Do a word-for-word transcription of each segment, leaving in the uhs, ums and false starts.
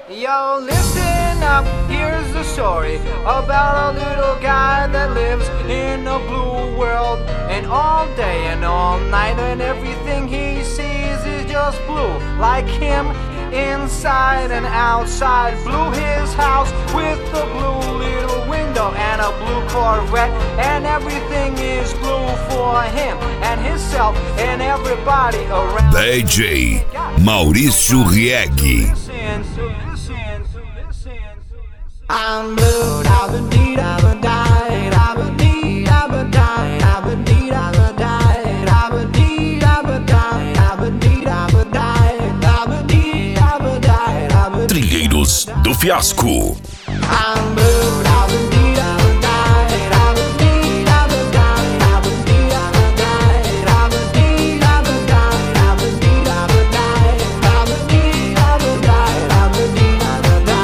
Yo, listen up, here's the story about a little guy that lives in a blue world. And all day and all night and everything he sees is just blue. Like him, inside and outside. Blue his house with a blue little window and a blue Corvette. And everything is blue for him and himself and everybody around. D J Maurício Rieg. I'm blue, I've been deed, I've been died, I've been deed, I've been died, I've been deed, I've been died, I've been deed, I've been died, I've been deed, I've been died, I've been deed, I've been died, I've been Trilheiros do Fiasco. I'm blue, I've been deed, I've been died, I've been deed, I've been died, I've been deed, I've been died, I've been deed, I've been died, I've been deed, I've been died, I've been deed, I've been died, I've been deed, I've been died.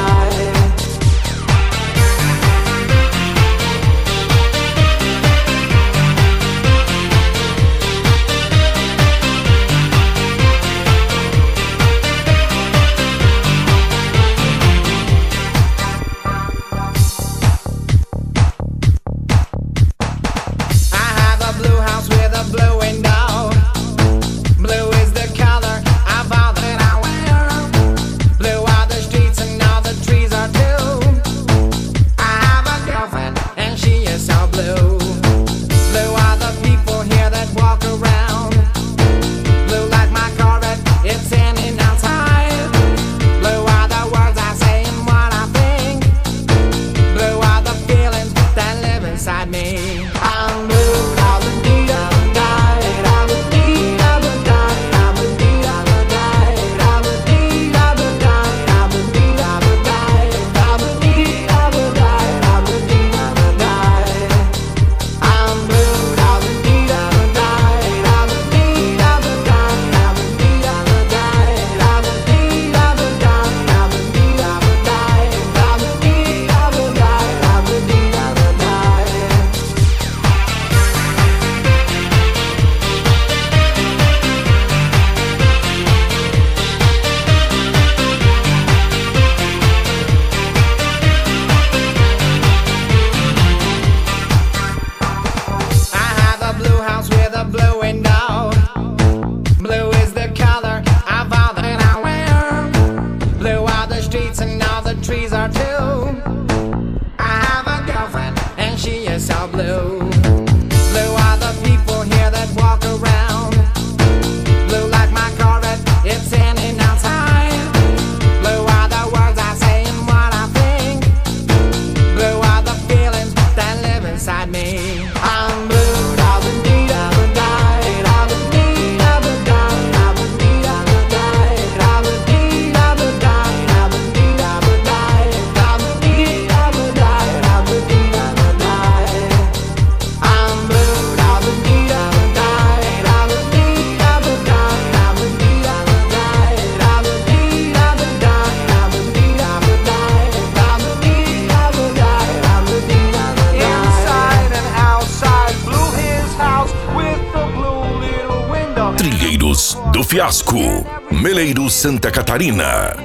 Trilheiros do Fiasco, Meleiro, Santa Catarina.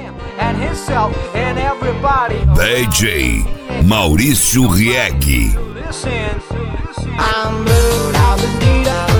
D J Maurício Rieg. I'm blue, I've been deed, I've